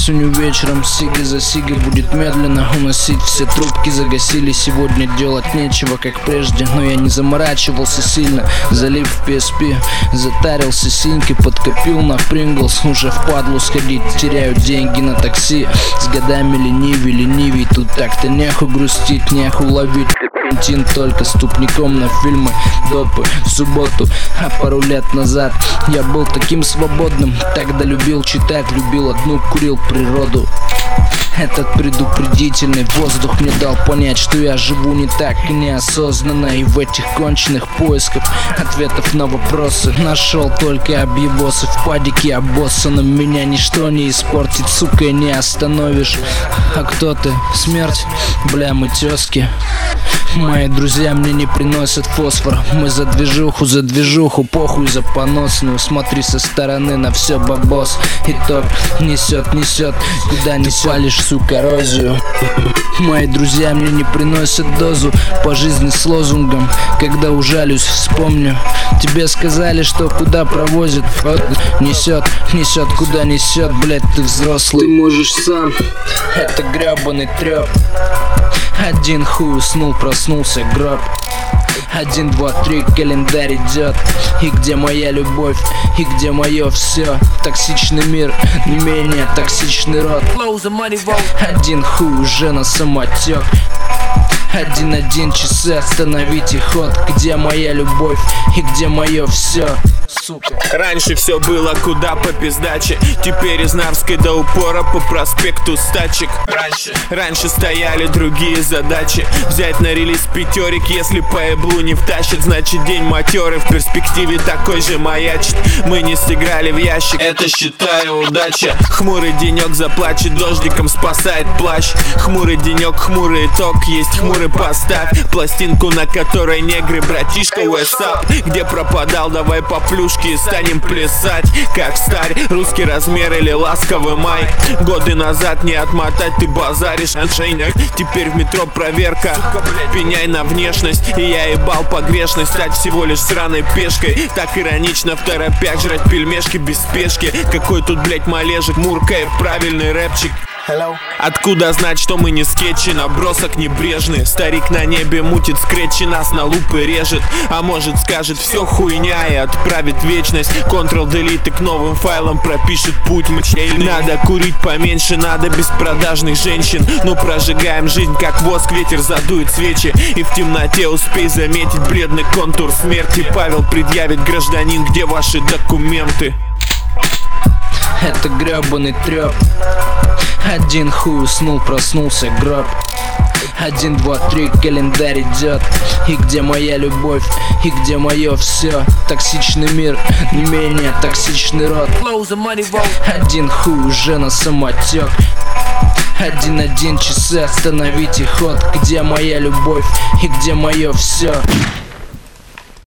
осенью вечером сиги за сиги будет медленно уносить. Все трубки загасили, сегодня делать нечего, как прежде. Но я не заморачивался сильно, залип в PSP. Затарился синьки, подкопил на Принглс. Уже впадлу сходить, теряю деньги на такси. С годами ленивей, тут так-то неху грустить, неху ловить. Только ступником на фильмы допы в субботу. А пару лет назад я был таким свободным. Тогда любил читать, любил одну, курил природу. Этот предупредительный воздух мне дал понять, что я живу не так и неосознанно. И в этих конченных поисках ответов на вопросы нашел только объебосы в падике обоссанном. Меня ничто не испортит, сука, и не остановишь. А кто ты? Смерть? Бля, мы тёзки. Мои друзья мне не приносят фосфор. Мы за движуху, похуй за поносную. Смотри со стороны на все, бабос. Итог несет, куда не палишь всю коррозию. Мои друзья мне не приносят дозу по жизни с лозунгом. Когда ужалюсь, вспомню. Тебе сказали, что куда провозят. Несет, куда несет, блять, ты взрослый. Ты можешь сам. Это гребаный трёп. Один хуй уснул, проснулся гроб. 1, 2, 3, календарь идет. И где моя любовь, и где мое все? Токсичный мир, не менее токсичный род. Один хуй уже на самотек. 1 часы, остановите ход. Где моя любовь, и где мое все? Сука. Раньше все было куда по пиздаче. Теперь из Нарвской до упора по проспекту Стачек. Раньше стояли другие задачи. Взять на релиз пятерик, если по эблу не втащит, значит день матерый в перспективе такой же маячит. Мы не сыграли в ящик, это считаю удача. Хмурый денек заплачет, дождиком спасает плащ. Хмурый денек, хмурый итог, есть хмурый поставь. Пластинку, на которой негры, братишка, what's up? Где пропадал, давай по плюшке и станем плясать. Как старь, русский размер или ласковый май. Годы назад не отмотать, ты базаришь аншейнях. Теперь в метро проверка, пеняй на внешность. И я ебал погрешность, стать всего лишь сраной пешкой. Так иронично в торопях жрать пельмешки без спешки. Какой тут, блять, малежик, муркаев, правильный рэпчик. Откуда знать, что мы не скетчи, набросок небрежный. Старик на небе мутит скретчи, нас на лупы режет. А может скажет все хуйня и отправит в вечность. Ctrl-Delete и к новым файлам пропишет путь мчельный. Надо курить поменьше, надо без продажных женщин. Ну прожигаем жизнь как воск, ветер задует свечи. И в темноте успей заметить бледный контур смерти. Павел предъявит: гражданин, где ваши документы? Это гребаный трёп. Один хуй уснул, проснулся гроб. 1, 2, 3, календарь идет. И где моя любовь, и где мое все? Токсичный мир, не менее токсичный род. Один хуй уже на самотек. 1 часы, остановите ход. Где моя любовь, и где мое все?